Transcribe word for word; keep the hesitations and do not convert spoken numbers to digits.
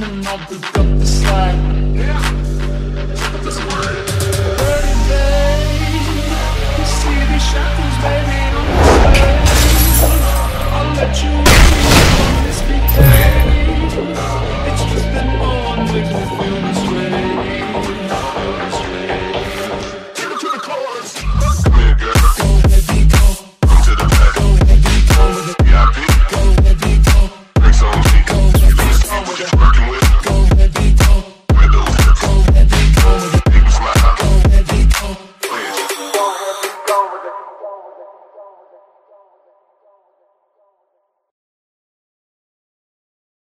I'll pick up the slack. Dirty babe, you see these shackles, baby, I'm afraid I'll let you